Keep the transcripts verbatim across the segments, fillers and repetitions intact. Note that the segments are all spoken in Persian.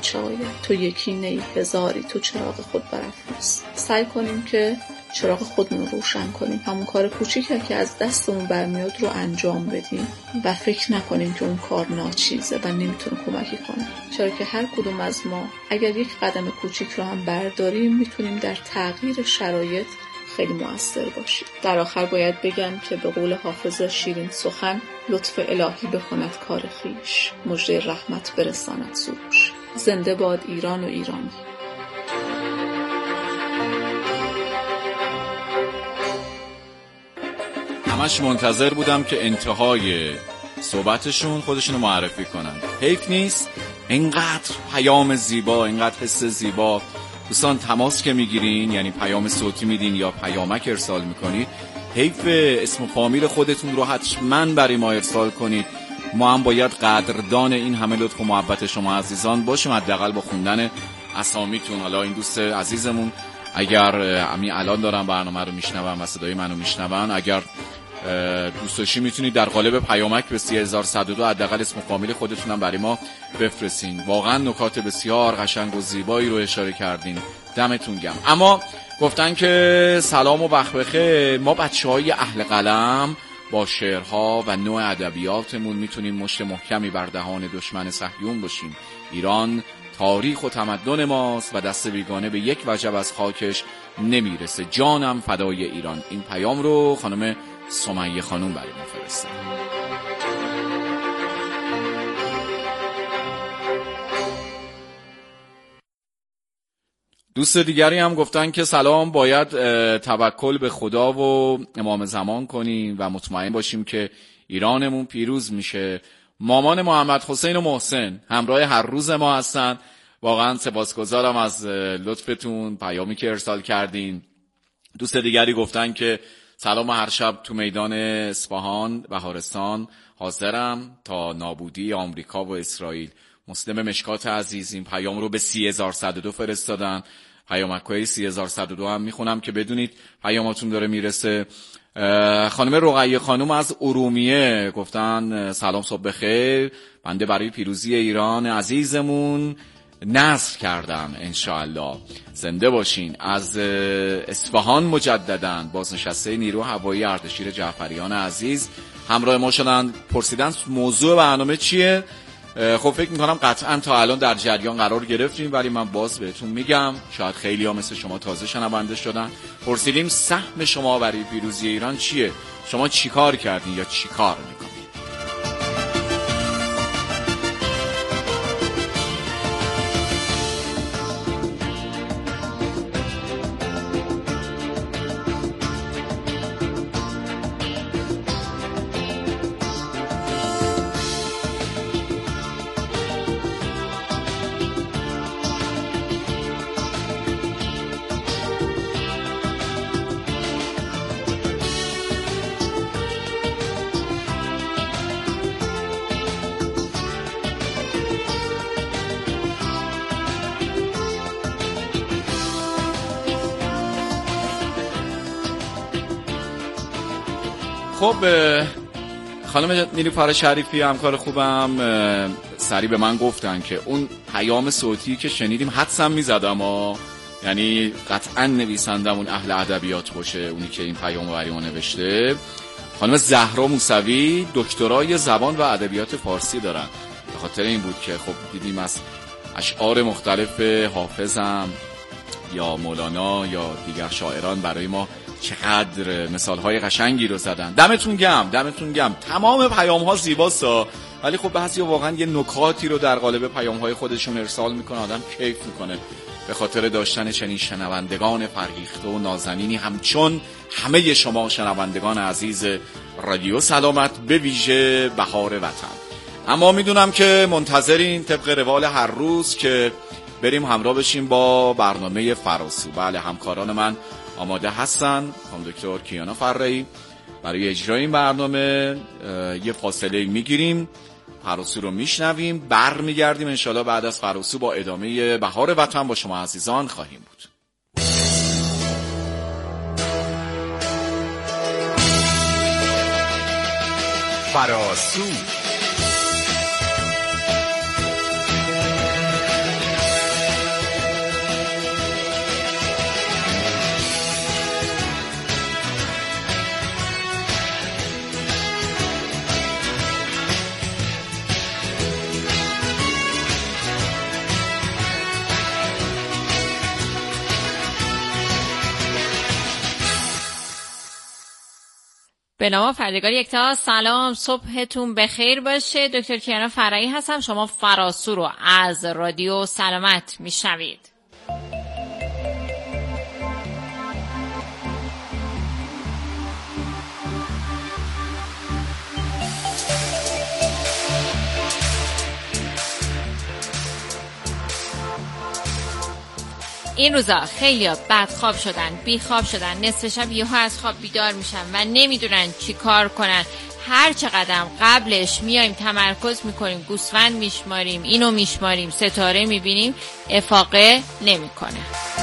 شاید تو یکی نی هزاری، تو چراغ خود برافروز. سعی کنیم که چراغ خودمون رو روشن کنیم، همون کار کوچیکی که از دستمون برمیاد رو انجام بدیم و فکر نکنیم که اون کار ناچیزه و نمیتونه کمکی کنه، چرا که هر کدوم از ما اگر یک قدم کوچیک رو هم برداریم میتونیم در تغییر شرایط خیلی مؤثر باشیم. در آخر باید بگم که به قول حافظ شیرین سخن، لطف الهی بکند کار خویش، مژده رحمت برساند سروش. زنده باد ایران و ایرانی. همش منتظر بودم که انتهای صحبتشون خودشونو معرفی کنن. حیف نیست اینقدر پیام زیبا، اینقدر حس زیبا دوستان تماس که میگیرین، یعنی پیام صوتی میدین یا پیامک ارسال میکنید، حیف اسم و فامیل خودتون رو حتما برای ما ارسال کنید. ما هم باید قدردان این همه لطف و محبت شما عزیزان باشیم، حداقل با خوندن اسامیتون. حالا این دوست عزیزمون اگر همین الان دارن برنامه رو میشنون و صدای منو میشنون، اگر دوست داشتین میتونید در قالب پیامک به سه هزار و صد و دو حداقل اسم و فامیل خودتون هم برای ما بفرستین. واقعا نکات بسیار قشنگ و زیبایی رو اشاره کردین، دمتون گرم. اما گفتن که سلام و وقت بخیر، ما بچهای اهل قلم با شعرها و نوع ادبیاتمون میتونیم مشت محکمی بر دهان دشمن صهیون باشیم. ایران تاریخ و تمدن ماست و دست بیگانه به یک وجب از خاکش نمیرسه. جانم فدای ایران. این پیام رو خانم سمیه خانوم برای ما فرستاد. دوست دیگری هم گفتن که سلام، باید توکل به خدا و امام زمان کنیم و مطمئن باشیم که ایرانمون پیروز میشه. مامان محمد حسین و محسن همراه هر روز ما هستن. واقعا سپاسگزارم از لطفتون، پیامی که ارسال کردین. دوست دیگری گفتن که سلام، هر شب تو میدان اصفهان بهارستان حاضرم تا نابودی آمریکا و اسرائیل. مسلم مشکات عزیز این پیام رو به سه هزار و صد و دو فرستادن. پیامک‌های سه هزار و صد و دو هم میخونم که بدونید پیاماتون داره میرسه. خانم رقیه خانم از ارومیه گفتن سلام، صبح بخیر، بنده برای پیروزی ایران عزیزمون نصر کردم انشاءالله. زنده باشین. از اصفهان مجدداً بازنشسته نیرو هوایی اردشیر جعفریان عزیز همراه ما شدن. پرسیدن موضوع برنامه چیه؟ خب فکر میکنم قطعا تا الان در جریان قرار گرفتیم، ولی من باز بهتون میگم، شاید خیلی ها مثل شما تازه شنونده شدن. پرسیدیم سهم شما برای پیروزی ایران چیه؟ شما چی کار کردین یا چی کار میکنین؟ خب خانم نیلوفر شریفی همکار خوبم سریع به من گفتن که اون پیام صوتی که شنیدیم حدسم میزدم ها، یعنی قطعا نویسندمون اهل ادبیات باشه اونی که این پیامو برای ما نوشته. خانم زهرا موسوی دکترای زبان و ادبیات فارسی دارن. به خاطر این بود که خب دیدیم از اشعار مختلف حافظم یا مولانا یا دیگر شاعران برای ما چقدر مثالهای قشنگی رو زدن. دمتون گرم، دمتون گرم. تمام پیام‌ها زیباست، ولی خب بعضی واقعا یه نکاتی رو در قالب پیام‌های خودشون ارسال میکنه، آدم کیف میکنه به خاطر داشتن چنین شنوندگان فرهیخته و نازنینی همچون همه شما شنوندگان عزیز رادیو سلامت، به ویژه بهار وطن. اما میدونم که منتظرین طبق روال هر روز که بریم همراه بشیم با برنامه فراسو. بله، همکاران من آماده هستن. خانم دکتر کیانا فرایی برای اجرای این برنامه یه فاصله میگیریم، فراسو رو میشنویم، برمیگردیم انشالله بعد از فراسو با ادامه بهار وطن با شما عزیزان خواهیم بود. فراسو به نام پروردگار یکتا. سلام، صبحتون بخیر باشه. دکتر کیانا فرایی هستم. شما فراسو رو از رادیو سلامت میشنوید. این روزا خیلی ها بدخواب شدن، بیخواب شدن، نصف شب یهو از خواب بیدار میشن و نمیدونن چی کار کنن. هر چقدر قبلش میایم تمرکز میکنیم، گوسفند میشماریم، اینو میشماریم، ستاره میبینیم، افاقه نمیکنه.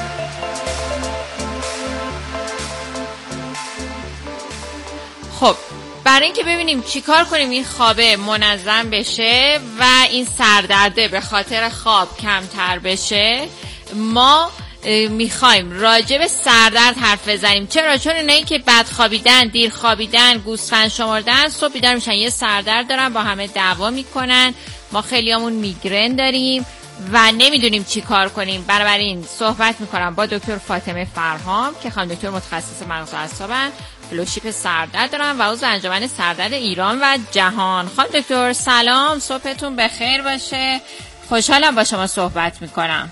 خب برای اینکه ببینیم چی کار کنیم این خوابه منظم بشه و این سردرده به خاطر خواب کمتر بشه، ما میخوایم راجع به سردرد حرف بزنیم. چرا؟ چون اینایی که بد خوابیدن، دیر خوابیدن، گوسفند شمردن، صبح بیدار میشن یه سردرد دارن، با همه دعوا میکنن. ما خیلیامون میگرن داریم و نمیدونیم چی کار کنیم. بنابراین صحبت میکنم با دکتر فاطمه فرهام که خانم دکتر متخصص مغز و اعصابن، فلوشیپ سردرد دارن و عضو انجمن سردرد ایران و جهان. خانم دکتر سلام، صبحتون بخیر باشه. خوشحالم با شما صحبت میکنم.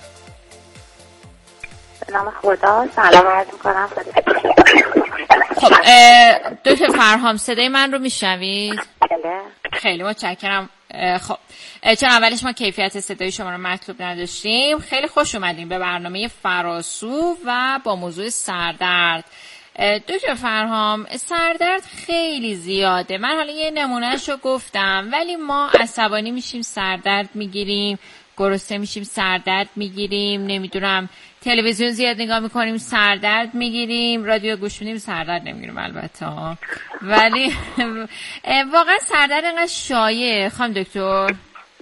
نام خدا، سلام عرض میکنم. خب دکتر فرهام صدای من رو میشنوید؟ بله. خیلی متشکرم. خب چون اولش ما کیفیت صدای شما رو مطلوب نداشتیم، خیلی خوش اومدیم به برنامه فراسو و با موضوع سردرد. دکتر فرهام، سردرد خیلی زیاده. من حالا یه نمونهش رو گفتم، ولی ما عصبانی میشیم سردرد میگیریم، گرسنه میشیم سردرد میگیریم، نمیدونم تلویزیون زیاد نگاه میکنیم سردرد میگیریم، رادیو گوش میدیم سردرد نمیگیریم البته. ولی واقعا سردرد اینقدر شایعه خانم دکتر؟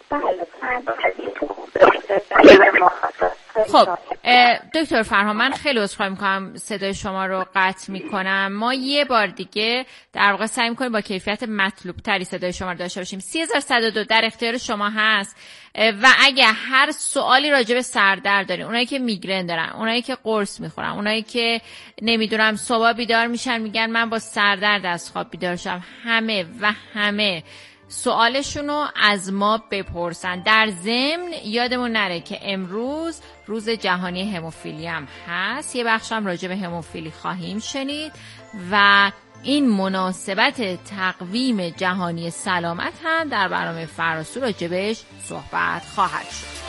خب دکتر فرهام، من خیلی عذرخواهی میکنم صدای شما رو قطع میکنم. ما یه بار دیگه در واقع سعی میکنیم با کیفیت مطلوب تری صدای شما رو داشته باشیم. سی هزار صد و دو در اختیار شما هست و اگه هر سوالی راجع به سردرد دارین، اونایی که میگرن دارن، اونایی که قرص میخورن، اونایی که نمیدونم صبح بیدار میشن میگن من با سردرد از خواب بیدار شدم، همه و همه سوالشونو از ما بپرسن. در ضمن یادمون نره که امروز روز جهانی هموفیلی هم هست، یه بخش هم راجع به هموفیلی خواهیم شنید و این مناسبت تقویم جهانی سلامت هم در برنامه فراسو راجع بهش صحبت خواهد شد.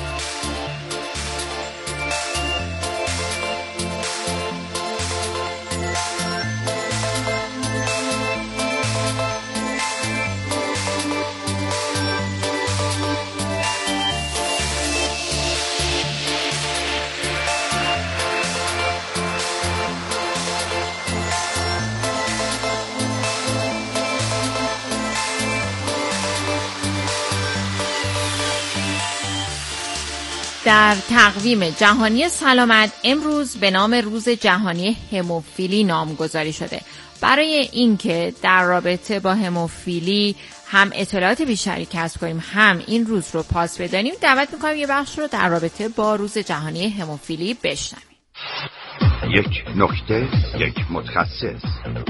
در تقویم جهانی سلامت امروز به نام روز جهانی هموفیلی نامگذاری شده. برای اینکه در رابطه با هموفیلی هم اطلاعات بیشتری کسب کنیم، هم این روز رو پاس بدانیم، دعوت می‌کنم یه بخش رو در رابطه با روز جهانی هموفیلی بشنویم. یک نکته، یک متخصص.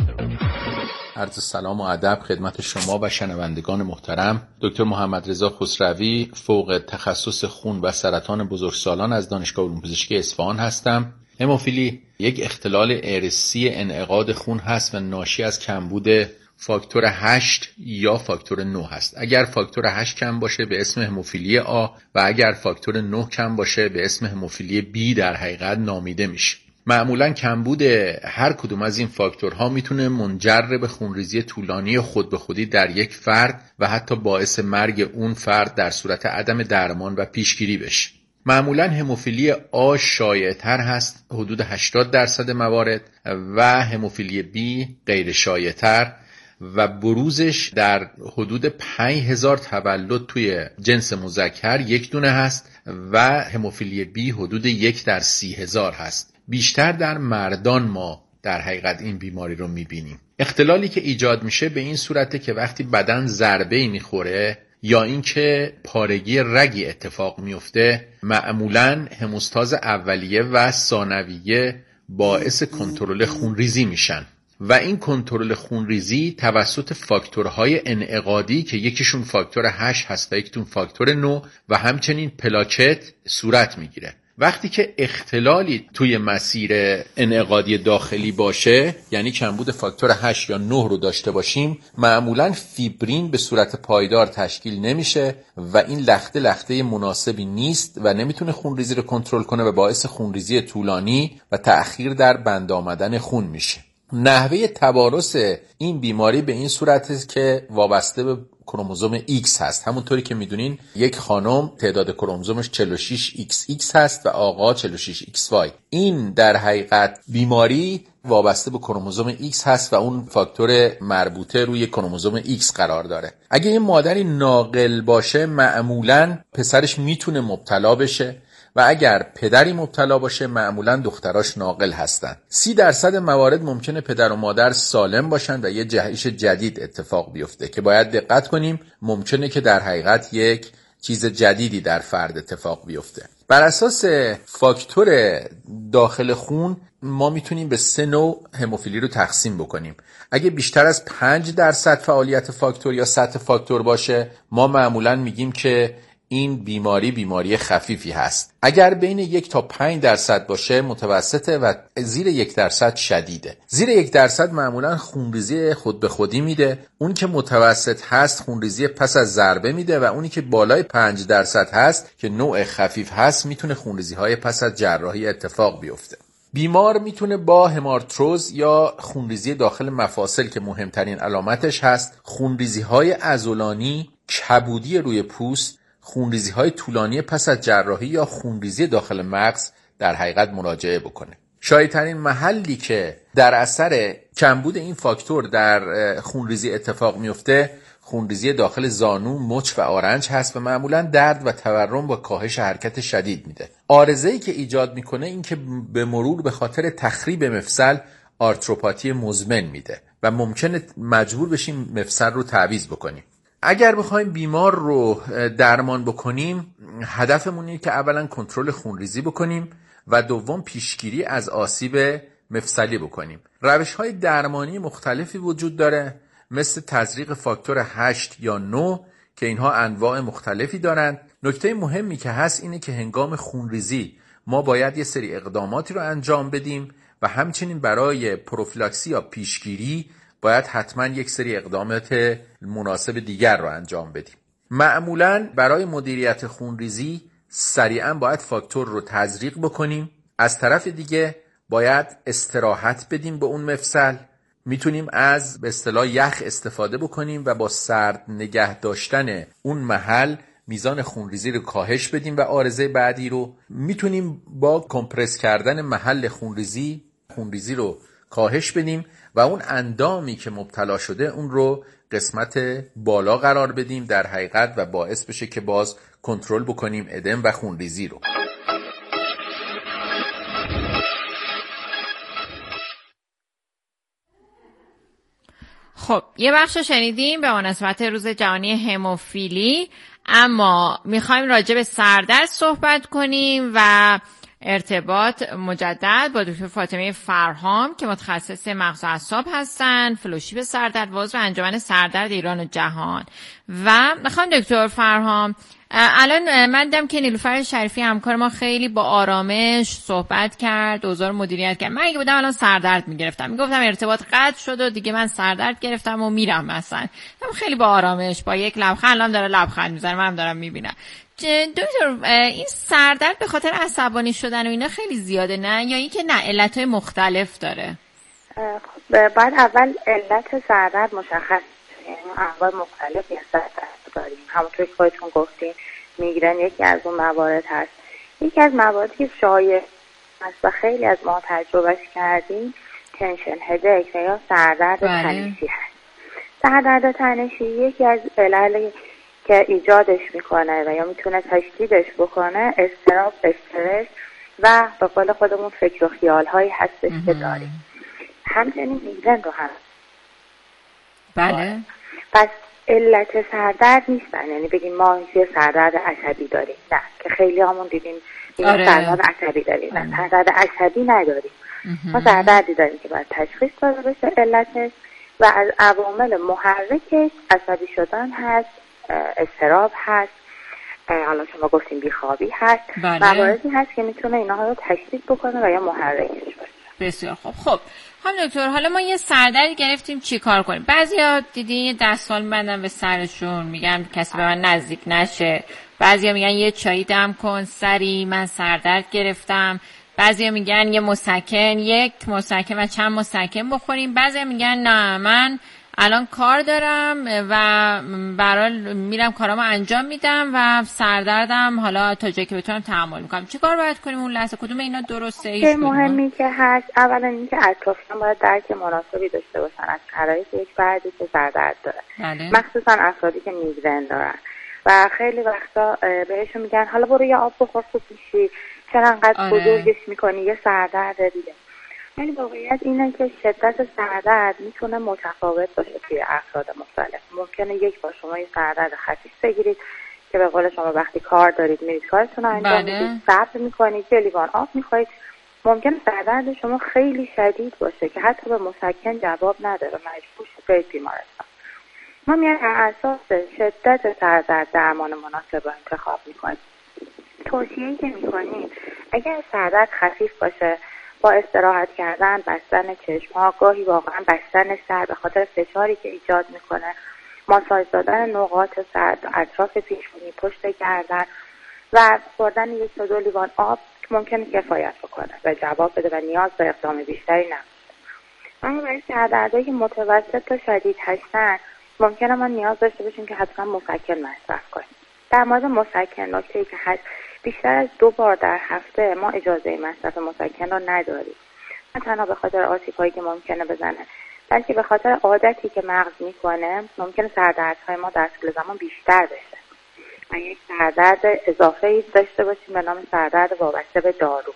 عرض سلام و ادب خدمت شما و شنوندگان محترم. دکتر محمد رضا خسروی، فوق تخصص خون و سرطان بزرگسالان از دانشگاه علوم پزشکی اصفهان هستم. هموفیلی یک اختلال ارثی انعقاد خون هست و ناشی از کمبود فاکتور هشت یا فاکتور نه هست. اگر فاکتور هشت کم باشه به اسم هموفیلی آ و اگر فاکتور نه کم باشه به اسم هموفیلی بی در حقیقت نامیده میشه. معمولا کمبود هر کدوم از این فاکتورها میتونه منجر به خونریزی طولانی خود به خودی در یک فرد و حتی باعث مرگ اون فرد در صورت عدم درمان و پیشگیری بشه. معمولا هموفیلی آ شایع‌تر هست، حدود هشتاد درصد موارد، و هموفیلی بی غیر شایع‌تر و بروزش در حدود پنج هزار تولد توی جنس مذکر یک دونه هست و هموفیلی بی حدود یک در سی هزار هست. بیشتر در مردان ما در حقیقت این بیماری رو میبینیم. اختلالی که ایجاد میشه به این صورته که وقتی بدن ضربه‌ای میخوره یا اینکه پارگی رگی اتفاق میفته، معمولاً هموستاز اولیه و ثانویه باعث کنترل خونریزی میشن و این کنترل خونریزی توسط فاکتورهای انعقادی که یکیشون فاکتور هشت هست و یکیشون فاکتور نه و همچنین پلاکت صورت میگیره. وقتی که اختلالی توی مسیر انعقادی داخلی باشه، یعنی کمبود فاکتور هشت یا نه رو داشته باشیم، معمولاً فیبرین به صورت پایدار تشکیل نمیشه و این لخته لخته مناسبی نیست و نمیتونه خونریزی رو کنترل کنه و باعث خونریزی طولانی و تأخیر در بند آمدن خون میشه. نحوه تبارز این بیماری به این صورت که وابسته به کروموزوم X هست. همونطوری که میدونین یک خانم تعداد کروموزومش چهل و شش ایکس ایکس هست و آقا چهل و شش ایکس وای. این در حقیقت بیماری وابسته به کروموزوم X هست و اون فاکتور مربوطه روی کروموزوم X قرار داره. اگه یه مادری ناقل باشه معمولاً پسرش میتونه مبتلا بشه و اگر پدری مبتلا باشه معمولاً دختراش ناقل هستن. سی درصد موارد ممکنه پدر و مادر سالم باشن و یه جهش جدید اتفاق بیفته که باید دقت کنیم. ممکنه که در حقیقت یک چیز جدیدی در فرد اتفاق بیفته. بر اساس فاکتور داخل خون ما میتونیم به سه نوع هموفیلی رو تقسیم بکنیم. اگه بیشتر از پنج درصد فعالیت فاکتور یا سطح فاکتور باشه ما معمولاً میگیم که این بیماری بیماری خفیفی هست. اگر بین یک تا پنج درصد باشه متوسطه و زیر یک درصد شدیده. زیر یک درصد معمولا خونریزی خود به خودی میده. اون که متوسط هست خونریزی پس از ضربه میده و اونی که بالای پنج درصد هست که نوع خفیف هست میتونه خونریزی های پس از جراحی اتفاق بیفته. بیمار میتونه با همارتروز یا خونریزی داخل مفاصل که مهمترین علامتش هست، خونریزی های عضلانی، کبودی روی پوست، خونریزی های طولانی پس از جراحی یا خونریزی داخل مغز در حقیقت مراجعه بکنه. شایع‌ترین محلی که در اثر کمبود این فاکتور در خونریزی اتفاق میفته خونریزی داخل زانو، مچ و آرنج هست و معمولا درد و تورم و کاهش حرکت شدید میده. عارضه‌ای که ایجاد میکنه این که به مرور به خاطر تخریب مفصل آرتروپاتی مزمن میده و ممکنه مجبور بشیم مفصل رو تعویض بکنیم. اگر بخوایم بیمار رو درمان بکنیم هدفمون اینه که اولا کنترل خونریزی بکنیم و دوم پیشگیری از آسیب مفصلی بکنیم. روش‌های درمانی مختلفی وجود داره مثل تزریق فاکتور هشت یا نه که اینها انواع مختلفی دارند. نکته مهمی که هست اینه که هنگام خونریزی ما باید یه سری اقداماتی رو انجام بدیم و همچنین برای پروفیلاکسی یا پیشگیری باید حتما یک سری اقدامات مناسب دیگر رو انجام بدیم. معمولاً برای مدیریت خونریزی سریعاً باید فاکتور رو تزریق بکنیم. از طرف دیگه باید استراحت بدیم به اون مفصل. میتونیم از به اصطلاح یخ استفاده بکنیم و با سرد نگه داشتن اون محل میزان خونریزی رو کاهش بدیم و عارضه بعدی رو میتونیم با کمپرس کردن محل خونریزی خونریزی رو کاهش بدیم و اون اندامی که مبتلا شده اون رو قسمت بالا قرار بدیم در حقیقت و باعث بشه که باز کنترل بکنیم ادم و خونریزی رو. خب یه بخش رو شنیدیم به مناسبت روز جهانی هموفیلی، اما میخوایم راجع به سردرد صحبت کنیم و ارتباط مجدد با دکتر فاطمه فرهام که متخصص مغز و اعصاب هستن، فلوشیپ سردرد و عضو انجمن سردرد ایران و جهان. و میخوام دکتر فرهام الان من دیدم که نیلوفر شریفی همکار ما خیلی با آرامش صحبت کرد، اوضاع مدیریت کرد. من اگه بودم الان سردرد میگرفتم، میگفتم ارتباط قطع شد و دیگه من سردرد گرفتم و میرم مثلا. خیلی با آرامش با یک لبخند، الان داره لبخند میزنه، منم دارم میبینم. دکتر این سردرد به خاطر عصبانی شدن و اینا خیلی زیاده نه، یا اینکه نه علتهای مختلف داره؟ بعد اول علت سردرد مشخص، یعنی انواع مختلفی از سردرد داریم. همونطور که خودتون گفتین میگرن یکی از اون موارد هست. یکی از مواردی که شایع است و خیلی از ما تجربهش کردیم تنشن هدک یا سردرد تنشی هست. سردرد تنشی یکی از علل که ایجادش میکنه و یا میتونه تشدیدش بکنه اضطراب، استرس و به قول خودمون فکر و خیال هایی هستش که داریم. همچنین میگرن رو هم. بله. پس علت سردرد نیستن، یعنی بگیم ما یه سردرد عصبی داریم، نه که خیلی همون دیدیم آره. سردرد عصبی داریم، نه سردرد عصبی نداریم. ما سردردی داریم که باید تشخیص داده بشه علتش و از عوامل محرکش عصبی شدن هست، اضطراب هست، حالا شما گفتیم بیخوابی هست، مواردی هست که میتونه اینها رو تشخیص بکنه و یا محرکش باشه. بسیار خوب. خب خانم دکتر، حالا ما یه سردردی گرفتیم چی کار کنیم؟ بعضیا دیدین یه دستمال می‌بندن به سرشون، میگن کسی به من نزدیک نشه. بعضیا میگن یه چایی دم کن سری، من سردرد گرفتم. بعضیا میگن یه مسکن، یک مسکن و چند مسکن بخوریم. بعضیا میگن نه من الان کار دارم و برای میرم کارامو انجام میدم و سردردم حالا تا جایی که بتونم تحمل میکنم. چه کار باید کنیم اون لحظه؟ کدوم اینا درسته؟ ایش مهمی که هست اولا اینکه اطرافیان باید درک مناسبی داشته باشن از شرایط یک فردی که سردرد داره، بله. مخصوصا افرادی که میگرن دارن و خیلی وقتا بهشون میگن حالا برو یه آب بخور خوب میشی، چرا انقدر بزرگش میکنی، یه سردرد دیگه. یعنی واقعیت اینه که شدت سردرد میتونه متفاوت باشه توی افراد مختلف. ممکنه یک بار شما یه سردرد خفیف بگیرید که به قول شما وقتی کار دارید میرید کارتون رو انجام میدید، صبر میکنید، یه لیوان آب میخورید. ممکنه سردرد شما خیلی شدید باشه که حتی به مسکن جواب نداره، مجبور شید برید بیمارستان. ما میایم بر اساس شدت سردرد درمان مناسب رو انتخاب میکنیم. توصیه‌ای که میکنیم اگر سردرد خفیف باشه با استراحت کردن، بستن چشم‌ها، گاهی واقعا بستن سر به خاطر فشاری که ایجاد میکنه، ماساژ دادن نقاط سرد، اطراف پیشونی، پشت گردن و خوردن یک تا دو لیوان آب ممکنه کفایت بکنه و جواب بده و نیاز به اقدام بیشتری نداره. اما برای سردردهایی که متوسط تا شدید هستن ممکنه ما نیاز داشته باشیم که حتما مسکن مصرف کنیم. در مورد مسکن نکته‌ای که هست، بیشتر از دو بار در هفته ما اجازه مصرف مسکن رو نداریم، نه تنها به خاطر آسیب‌هایی که ممکنه بزنه، بلکه به خاطر عادتی که مغز میکنه ممکنه سردردهای ما در طول زمان بیشتر بشه و یک سردرد اضافه‌ای داشته باشیم به نام سردرد وابسته به دارو.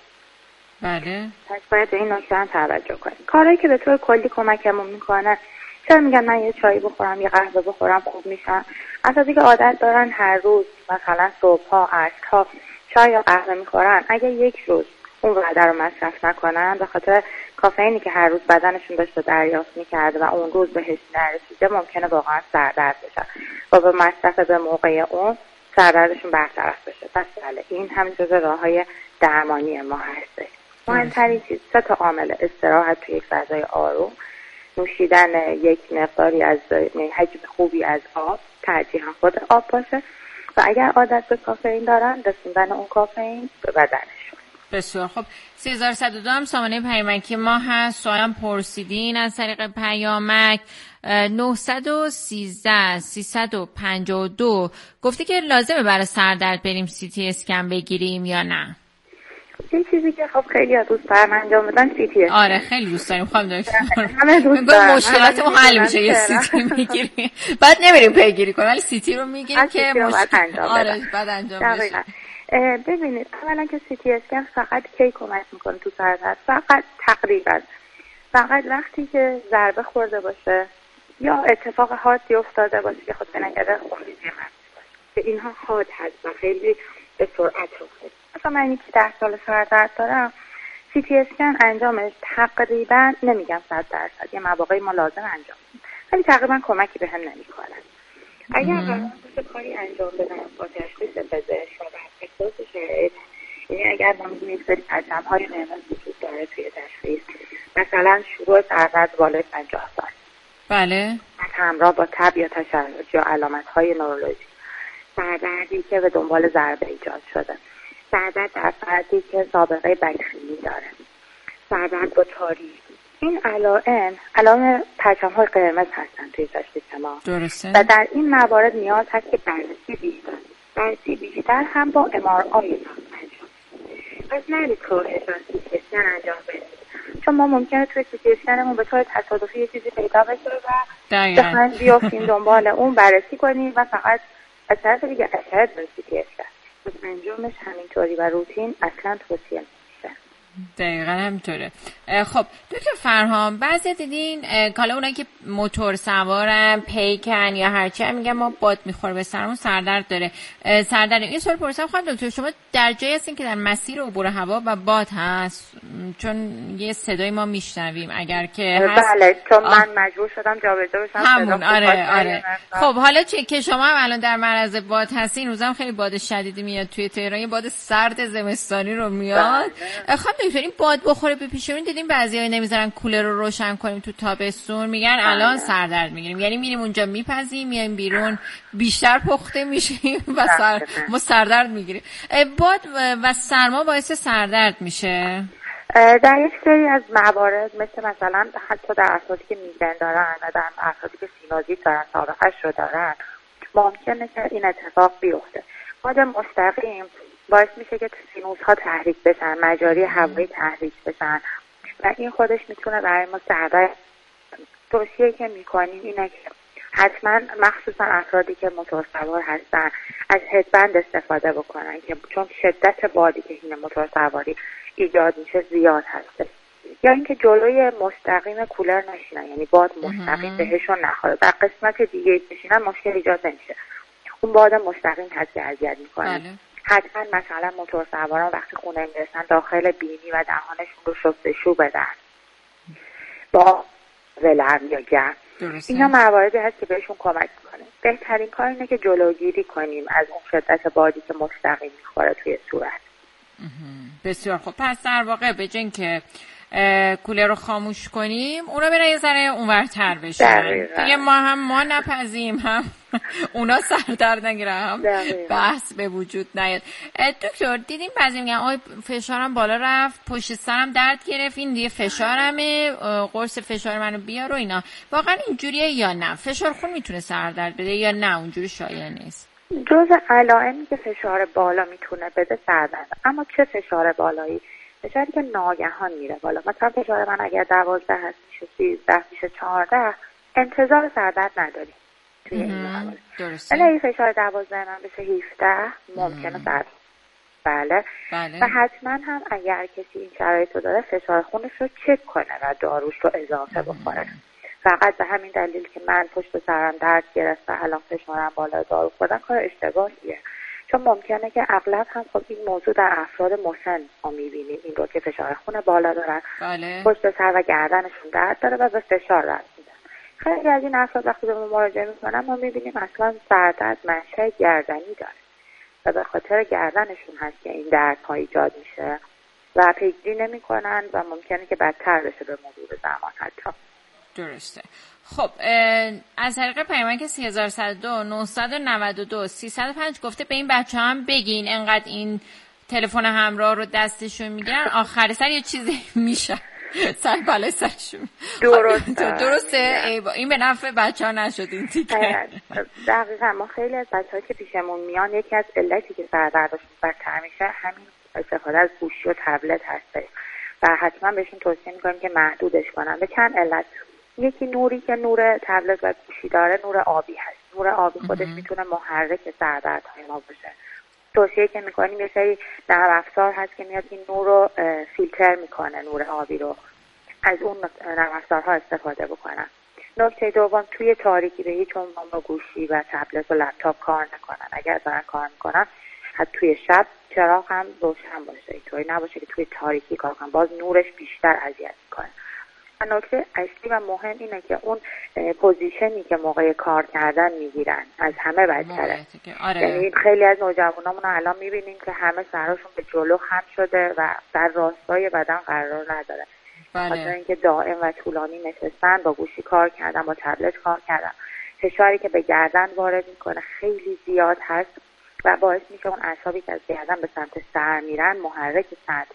بله. پس باید به این نکته هم توجه کنیم. کارهایی که به طور کلی کمکمون میکنه، چرا میگن من یه چایی بخورم، یه قهوه بخورم خوب میشم؟ افرادی که عادت دارن هر روز مثلا صبح‌ها، عصرها چای یا قهوه میخورن، اگه یک روز اون وعده رو مصرف نکنن به خاطر کافئینی که هر روز بدنشون داشته دریافت میکرده و اون روز بهش نرسیده، ممکنه واقعا سردرد بشه و به مصرف به موقع اون سردردشون برطرف بشه. پس بله، این هم جز راه‌های درمانی ما هست. مهمترین چیز سه تا عامل: استراحت توی یک فضای آروم، نوشیدن یک مقداری از حجم خوبی از آب، ترجیحاً خود آب باشه، و اگر عادت به کافئین دارن رسوندن اون کافئین به بدنشون. بسیار خب. سه هزار و صد و دو هم سامانه پیامکی ما هست. سوالم پرسیدین از طریق پیامک. نه یک سه سیصد و پنجاه و دو گفته که لازمه برای سردرد بریم سی تی اسکن بگیریم یا نه؟ این چیزی که خب خیلی دوست دارم انجام بدن سی تی اسکن. آره خیلی دوست داریم خانم دکتر. همه دوست دارن. مشکلاتمون حل میشه یه سی تی میگیریم. بعد نمیریم پیگیری کنیم، ولی سی تی رو میگیریم که مشکل آره بعد انجام بشه. ببینید، اولا که سی تی اسکن فقط کی کمک میکنه تو سردرد؟ فقط تقریبا فقط وقتی که ضربه خورده باشه یا اتفاق حادی افتاده باشه که خود نکرده خونریزی مغزی باشه، که اینها حاد هست و خیلی به سرعت رخ. مثلا من که ده سال سردرد دارم، سی تی اسکن انجامش تقریبا نمیگم صد درصد، یه مواقعی ما لازم انجام بدیم، ولی تقریبا کمکی به هم نمیکنه. اگر قرار باشه کاری انجام بدن با تشخیص پزشک و بر اساس شرایط، یعنی اگر ما میگیم یک سری پرچم‌های قرمز وجود داره توی تشخیص، مثلا شروع سردرد بالای پنجاه سال، بله، همراه با تب یا تشنج یا علامت‌های نورولوژی، سردردی که به دنبال ضربه ایجاد شده، سردرد در فردی که سابقه بدخیمی داره، سردرد با تاریکی، این علائم علائم پرچم‌های قرمز هستن توی تشخیص ما. درسته. و در این موارد نیاز هست که بررسی بیشتر بررسی بیشتر هم با ام آر آی انجام. پس نرید کاهش از سی تی اسکن انجام بدید، چون ما ممکنه توی سی تی اسکنمون به طور تصادفی یه چیزی پیدا بشه و بخوایم بیافتیم دنبال اون بررسی کنیم و فقط از طرف دیگه اثرات به سی تی اسکن. پس انجامش همینطوری و روتین اصلا توصیه نمیشه. دقیقا همینطوره. خب دکتر فرهام، بعضی دیدین حالا اونایی که موتور سوارن، پیکن یا هرچی هم میگن ما باد میخوره به سرمون، سردرد داره. سردرد این سوال پرسیدم خانم دکتر، شما در جایی هستین که در مسیر عبور هوا و باد هست؟ چون یه صدای ما میشنویم اگر که هست. بله، چون من مجبور شدم جابجا بشم. همون آره آره. خب حالا چه که شما هم الان در معرض باد هستین، روزم خیلی باد شدیدی میاد توی تهران، یه باد سرد زمستانی رو میاد. خانم دکتر این باد بخوره به پیشمون، دیدیم بعضی‌ها نمیذارن کولر رو روشن کنیم تو تابستون، میگن الان سردرد میگیریم، یعنی میریم اونجا میپزیم، میایم بیرون بیشتر پخته میشیم و سر... ما سردرد میگیریم. باد و سرما باعث سردرد میشه. در یک سری از موارد مثل مثلا حتی در افرادی که میگرن دارن و در افرادی که سینوزیت دارن، سابقه‌اش رو دارن، ممکنه که این اتفاق بیفته. باد مستقیم باعث میشه که سینوس ها تحریک بشن، مجاری هوایی تحریک بشن و این خودش میتونه برای ما سردرد. توصیه‌ای که میکنیم اینه که حتما مخصوصا افرادی که موتور سوار هستن از هدبند استفاده بکنن، که چون شدت بادی که این موتور سواری ایجاد میشه زیاد هست. یا اینکه جلوی مستقیم کولر نشینن، یعنی باد مستقیم بهشون نخوره، در قسمت دیگه بشینن مشکل ایجاد نمیشه. اون باد مستقیم هست که اذیت میکنه. بله. حتما مثلا موتور سواران وقتی خونه میرسن داخل بینی و دهانشون رو شستشو بدن با ولرم یا گرم. اینا مواردی هست که بهشون کمک میکنه. بهترین کار اینه که جلوگیری کنیم از اون شدت بادی که مستقیم میخوره توی صورت. بسیار خوب. پس در واقع به جای اینکه کولر رو خاموش کنیم، اونا برای یه ذره اونورتر بشن دیگه، ما هم ما نپزیم هم اونا سردرد نگیره، هم بحث به وجود نیاد. دکتر دیدیم بعضی میگن آی فشارم بالا رفت، پشت سرم درد گرفت، این دیگه فشارمه، قرص فشار منو بیار و اینا. واقعا اینجوریه یا نه؟ فشار خون میتونه سردرد بده یا نه اونجوری شایع نیست؟ جز علائمی که فشار بالا میتونه بده سردرد، اما چه فشار بالایی؟ فشاری که ناگهان میره بالا. مثلا فشار من اگر دوازده هست میشه سیزده میشه چهارده، انتظار سردرد نداریم توی این حواله. ولی اگه فشار دوازده من بشه هفده ممکنه سردرد. بله. بله. و حتما هم اگر کسی این شرایط رو داره فشار خونش رو چک کنه و داروش رو اضافه بخوره. فقط به همین دلیل که من پشت سرم درد گرفت و الان فشارم بالا دارو خوردم کار اشتباهیه. چون ممکنه که اغلب هم خب این موضوع در افراد مسن ما میبینیم این رو که فشار خون بالا دارن. بله. پشت سر و گردنشون درد داره و به فشار رفت میدن. خیلی از این افراد وقتی به ما مراجعه میکنن ما میبینیم اصلا سردرد منشأ گردنی داره و به خاطر گردنشون هست که این دردها ایجاد میشه و پیگیری نمیکنن و ممکنه که بدتر بشه به مرور زمان حتی. درسته. خب از طریق پیامک که سه صفر صفر دو نه نه دو سه صفر پنج گفته به این بچه هم بگین انقدر این تلفن همراه رو دستشون میگیرن آخر سر یه چیزی میشه سر بالای سرشون. درسته. درسته. این به نفع بچه ها نشد این تیکه. دقیقا ما خیلی از بچه ها که پیشمون میان یکی از علتی که سردردشون بدتر میشه همین استفاده از گوشی و تبلت هسته و حتما بهشون توصیه میکنیم که محدودش کنن. به چند علت. یکی نوری که نور تبلت و گوشی داره نور آبی هست. نور آبی خودش میتونه محرک سردردهای ما باشه. توصیه که میکنیم یه سری نرم افزار هست که میاد این نور رو فیلتر میکنه، نور آبی رو. از اون نرم افزارها استفاده بکنن. نکته دوم توی تاریکی به هیچ عنوان با گوشی و تبلت و لپتاپ کار نکنن. اگر دارن کار میکنن حتی توی شب چراغ هم روشن باشه، اینطوری نباشه که توی تاریکی کار کنن، باز نورش بیشتر اذیت میکنه. نکته اصلی و مهم اینه که اون پوزیشنی که موقع کار کردن میگیرن از همه بدتره. آره. یعنی خیلی از نوجوانامون الان میبینیم که همه سراشون به جلو خم شده و در راستای بدن قرار نداره. بله. خاطر اینکه دائم و طولانی نشستن، با گوشی کار کردن، با تبلت کار کردن، فشاری که به گردن وارد میکنه خیلی زیاد هست و باعث میشه اون اعصابی که از گردن به سمت سر میرن محرک سرد.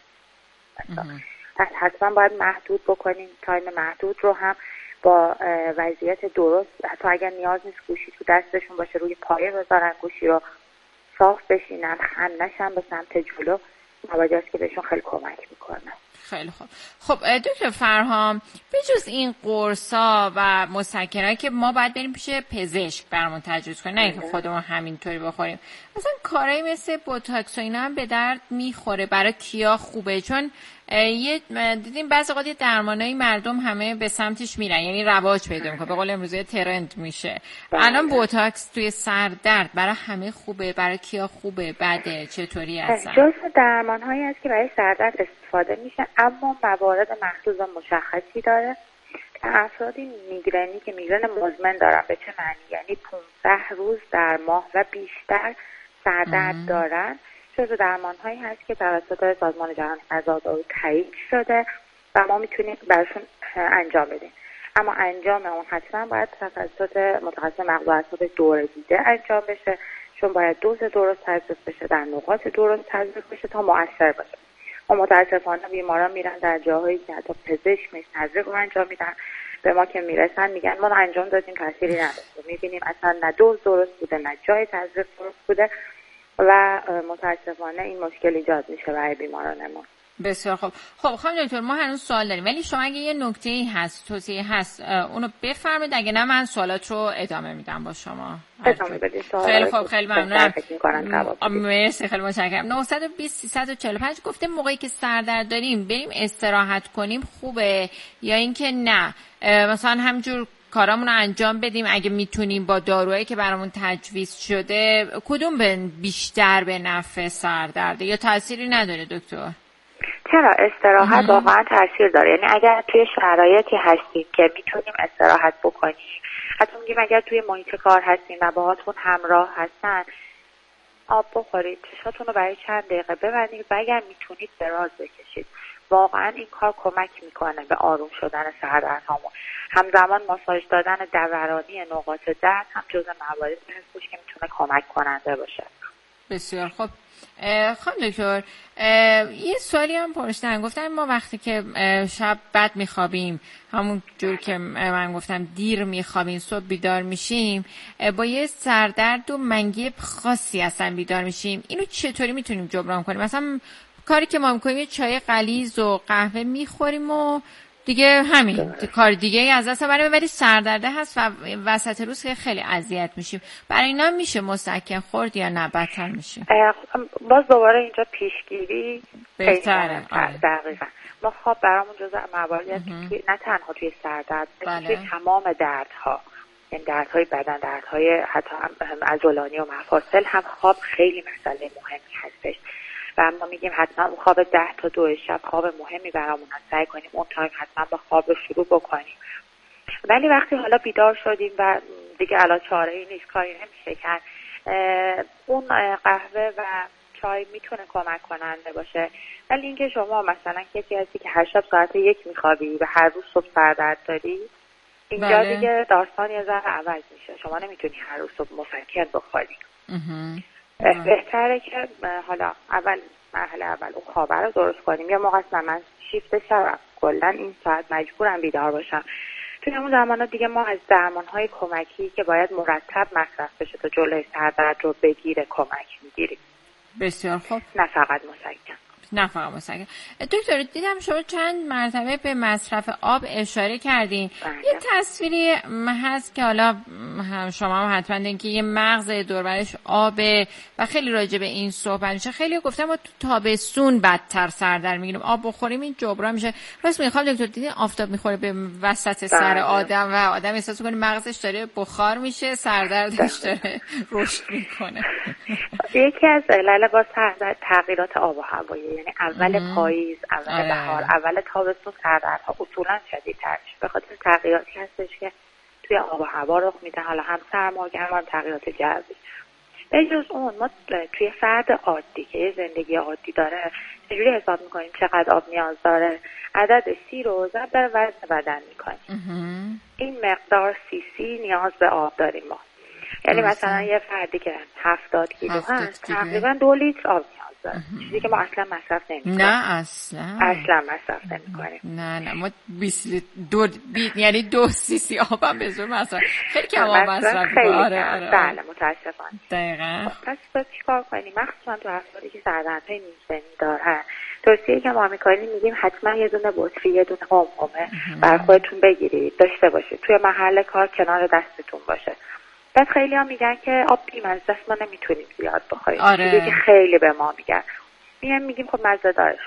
پس حتما باید محدود بکنیم. تایم محدود رو هم با وضعیت درست، حتی اگر نیاز نیست گوشی تو دستشون باشه روی پایه بذارن، گوشی رو صاف بشینن، خم نشن به سمت جلو، مواجهاست که بهشون خیلی کمک میکنه. خیلی خوب. خب دکتر فرهام، به جز این قرصا و مسکنایی که ما باید بریم پیش پزشک برامون تجویز کنیم، نه اینکه خودمون همینطوری بخوریم، مثلا کارایی مثل بوتاکس و اینا هم به درد میخوره؟ برای کیا خوبه؟ چون یه دیدیم بعضی وقت درمانای مردم همه به سمتش میرن، یعنی رواج پیدا میکنه، به قول امروزی ترند میشه. الان بوتاکس توی سر درد برای همه خوبه؟ برای کیا خوبه؟ بده؟ چطوری هستن؟ جزء درمان‌هایی است که برای سر درد استفاده میشه، اما موارد محدود و مشخصی داره. افرادی میگرنی که میگرن مزمن دارن، به چه معنی؟ یعنی پانزده روز در ماه و بیشتر سر درد دارن، جزء درمان‌هایی هست که توسط سازمان جهانی غذا و دارو تایید شده و ما میتونیم براشون انجام بدیم. اما انجام اون حتما باید توسط متخصص مغز و اعصاب دوره دیده انجام بشه، چون باید دوز درست تزریق بشه، در نقاط درست تزریق بشه تا مؤثر باشه. و متاسفانه بیماران میرن در جاهایی که حتی پزشک نیست، تزریق رو انجام میدن، به ما که میرسن میگن ما انجام دادیم تأثیری نداشته. میبینیم اصلا نه دوز درست بوده، نه جای تزریق درست بوده و متاسفانه این مشکل ایجاد میشه برای بیماران ما. بسیار خوب. خب خانم دکتر، ما هنوز سوال داریم، ولی شما اگه یه نکته‌ای هست، توضیحی هست، اونو بفرمایید، اگه نه من سوالات رو ادامه میدم با شما. ادامه بدید. خیلی خوب، خیلی ممنونم. مرسی، خیلی متشکرم. نه دو صفر سه چهار پنج گفته موقعی که سردرد داریم بریم استراحت کنیم خوبه یا اینکه نه مثلا همجور کارامون رو انجام بدیم اگه میتونیم با داروهایی که برامون تجویز شده؟ کدوم به بیشتر به نفع سردرده یا تأثیری نداره دکتر؟ چرا استراحت واقعا تاثیر داره. یعنی اگر توی شرایطی هستید که میتونیم استراحت بکنیم، حتی میگیم اگر توی محیط کار هستین و باهاتون همراه هستن، آب بخورید، چشاتون رو برای چند دقیقه ببندید و اگر میتونید دراز بکشید. واقعا این کار کمک میکنه به آروم شدن سردردهامون. همزمان ماساژ دادن دورانی نقاط درد هم جزء مواردی هستش که میتونه کمک کننده باشه. بسیار خوب. خانم دکتر، یه سوالی هم پرسیدن، گفتن ما وقتی که شب بد میخوابیم، همون جور که من گفتم دیر میخوابیم، صبح بیدار میشیم، با یه سردرد و منگی خاصی اصلا بیدار میشیم، اینو چطوری میتونیم جبران کنیم؟ مثلا کاری که ما میکنیم یه چای غلیظ و قهوه میخوریم و دیگه همین کار دیگه ای از دست برای ولی سردرده هست و وسط روز که خیلی اذیت میشیم. برای اینا میشه مسکن خورد یا نه بدتر میشه؟ باز دوباره اینجا پیشگیری بهتره. دقیقاً ما خواب برامون جزء مواردی هست که نه تنها توی سردرد، بله. توی تمام دردها، یعنی دردهای بدن، دردهای حتی عضلانی و مفاصل هم خواب خیلی مسئله مهمی هستش و ما میگیم حتما اون خواب ده تا دو شب خواب مهمی برامون هست، سعی کنیم اون تایم حتما با خواب رو شروع بکنیم. ولی وقتی حالا بیدار شدیم و دیگه الان چاره‌ای نیست، کاری نمیشه کرد، اون قهوه و چای میتونه کمک کننده باشه. ولی اینکه شما مثلا کسی هستی که هر شب ساعت یک میخوابی و هر روز صبح سردرد داری، اینجا بله. دیگه داستان یه ذره عوض میشه. شما نمیتونی هر روز صبح مسکن بخوری. بهتره که حالا اول مرحله اول اون خوابه رو درست کنیم. یا موقع من شیفت شب کلا این ساعت مجبورم بیدار باشم. توی اون زمانا دیگه ما از درمان‌های کمکی که باید مرتب مصرف بشه تا جلوی سردرد رو بگیره کمک میگیریم. بسیار خوب. نه فقط مسکن. نه فقط مسکن. دکتر دیدم شما چند مرتبه به مصرف آب اشاره کردین. بله. یه تصویری هست که حالا شما هم حتما دیدین که یه مغز دوربرش آبه و خیلی راجع به این صحبت میشه. خیلی گفتم ما تو تابستون بدتر سردرد میگیریم، آب بخوریم این جبران میشه. راست میخوام دکتر دیدین آفتاب میخوره به وسط سر بله. آدم و آدم احساس میکنه مغزش داره بخار میشه، سردردش داره رشد میکنه. یکی از علل با سردرد تغییرات آب و هوایی، یعنی اول ام. پاییز، اول آره. بهار، اول تابستون سردردها اصولا شدیدتر میشه به خاطر تغییراتی هستش که توی آب و هوا رخ میده، حالا هم سرماگرما هم تغییرات جوی. به جز اون ما توی فرد عادی که زندگی عادی داره چجوری حساب میکنیم چقدر آب نیاز داره؟ عدد سی رو ضرب در وزن بدن میکنیم. این مقدار سی سی نیاز به آب داریم ما. یعنی مثلا یه فردی که هفتاد کیلو هست تقریبا دو لیتر آب نیاز داره، چیزی که ما اصلا مصرف نمی‌کنیم. نه اصلا اصلا مصرف نمی‌کنیم. نه نه ما بیست لیتر دو بی... یعنی دو سی سی آب هم به زور مصرف خیلی کم آب مصرف می‌کنیم. آره آره بله متاسفانه. دقیقاً. پس باید چیکار کنیم؟ مخصوصا تو افرادی که سردردهای میزبانی دارن توصیه که ما میکنیم میگیم حتما یه دونه بطری، یه دونه قمقمه بر خودتون بگیرید، داشته باشید، توی محل کار کنار دستتون باشه. بعد خیلی ها میگن که آب بی‌مزه است، ما نمیتونیم زیاد بخوریم. آره. چیزی که خیلی به ما میگن، میگم میگیم خب مزه داره،